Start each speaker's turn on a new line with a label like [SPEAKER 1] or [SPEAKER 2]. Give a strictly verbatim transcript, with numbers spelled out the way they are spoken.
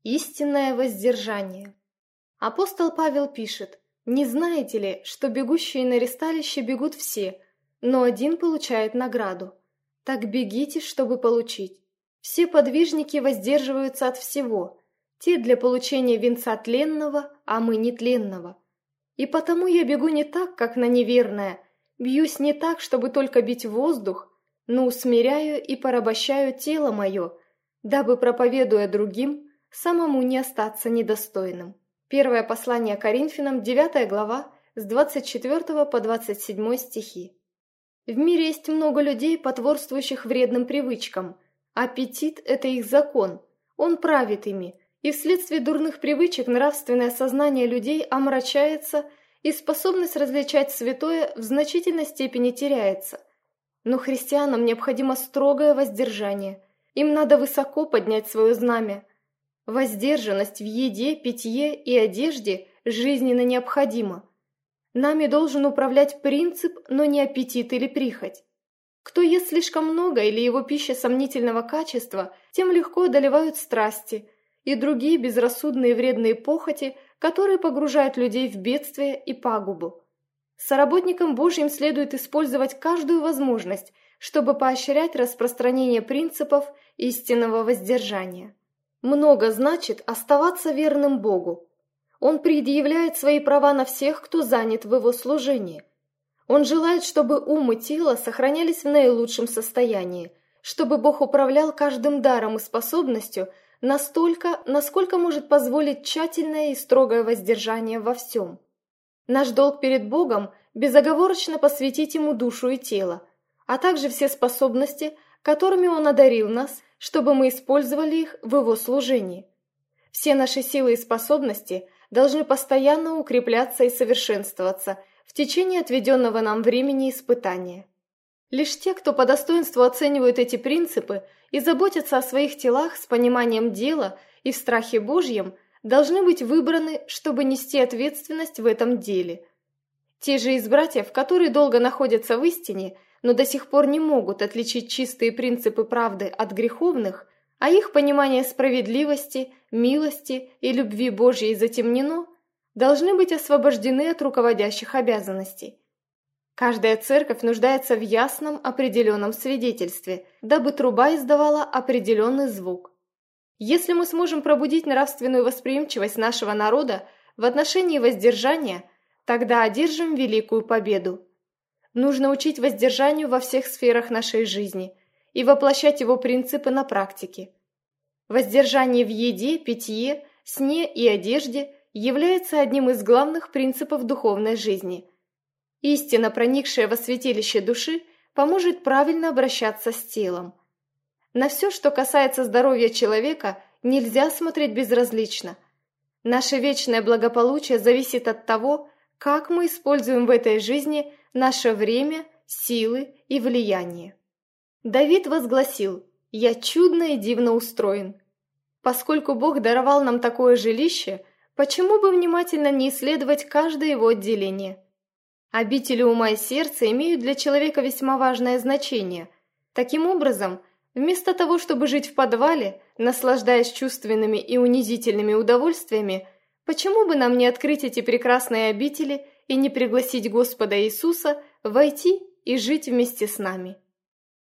[SPEAKER 1] Истинное воздержание. Апостол Павел пишет: «Не знаете ли, что бегущие на ристалище бегут все, но один получает награду? Так бегите, чтобы получить. Все подвижники воздерживаются от всего, те для получения венца тленного, а мы нетленного. И потому я бегу не так, как на неверное, бьюсь не так, чтобы только бить воздух, но усмиряю и порабощаю тело мое, дабы, проповедуя другим, самому не остаться недостойным». Первое послание Коринфянам, девятая глава, с двадцать четвёртого по двадцать седьмой стихи. В мире есть много людей, потворствующих вредным привычкам. Аппетит – это их закон, он правит ими, и вследствие дурных привычек нравственное сознание людей омрачается, и способность различать святое в значительной степени теряется. Но христианам необходимо строгое воздержание, им надо высоко поднять свое знамя. Воздержанность в еде, питье и одежде жизненно необходима. Нами должен управлять принцип, но не аппетит или прихоть. Кто ест слишком много или его пища сомнительного качества, тем легко одолевают страсти и другие безрассудные вредные похоти, которые погружают людей в бедствие и пагубу. Соработникам Божьим следует использовать каждую возможность, чтобы поощрять распространение принципов истинного воздержания. Много значит оставаться верным Богу. Он предъявляет свои права на всех, кто занят в его служении. Он желает, чтобы ум и тело сохранялись в наилучшем состоянии, чтобы Бог управлял каждым даром и способностью настолько, насколько может позволить тщательное и строгое воздержание во всем. Наш долг перед Богом – безоговорочно посвятить Ему душу и тело, а также все способности, которыми Он одарил нас, чтобы мы использовали их в Его служении. Все наши силы и способности должны постоянно укрепляться и совершенствоваться в течение отведенного нам времени испытания. Лишь те, кто по достоинству оценивают эти принципы и заботятся о своих телах с пониманием дела и в страхе Божьем, должны быть выбраны, чтобы нести ответственность в этом деле. Те же из братьев, которые долго находятся в истине, но до сих пор не могут отличить чистые принципы правды от греховных, а их понимание справедливости, милости и любви Божьей затемнено, должны быть освобождены от руководящих обязанностей. Каждая церковь нуждается в ясном определенном свидетельстве, дабы труба издавала определенный звук. Если мы сможем пробудить нравственную восприимчивость нашего народа в отношении воздержания, тогда одержим великую победу. Нужно учить воздержанию во всех сферах нашей жизни и воплощать его принципы на практике. Воздержание в еде, питье, сне и одежде является одним из главных принципов духовной жизни. Истина, проникшая во святилище души, поможет правильно обращаться с телом. На все, что касается здоровья человека, нельзя смотреть безразлично. Наше вечное благополучие зависит от того, как мы используем в этой жизни наше время, силы и влияние. Давид возгласил: «Я чудно и дивно устроен». Поскольку Бог даровал нам такое жилище, почему бы внимательно не исследовать каждое его отделение? Обители ума и сердца имеют для человека весьма важное значение. Таким образом, вместо того, чтобы жить в подвале, наслаждаясь чувственными и унизительными удовольствиями, почему бы нам не открыть эти прекрасные обители и не пригласить Господа Иисуса войти и жить вместе с нами?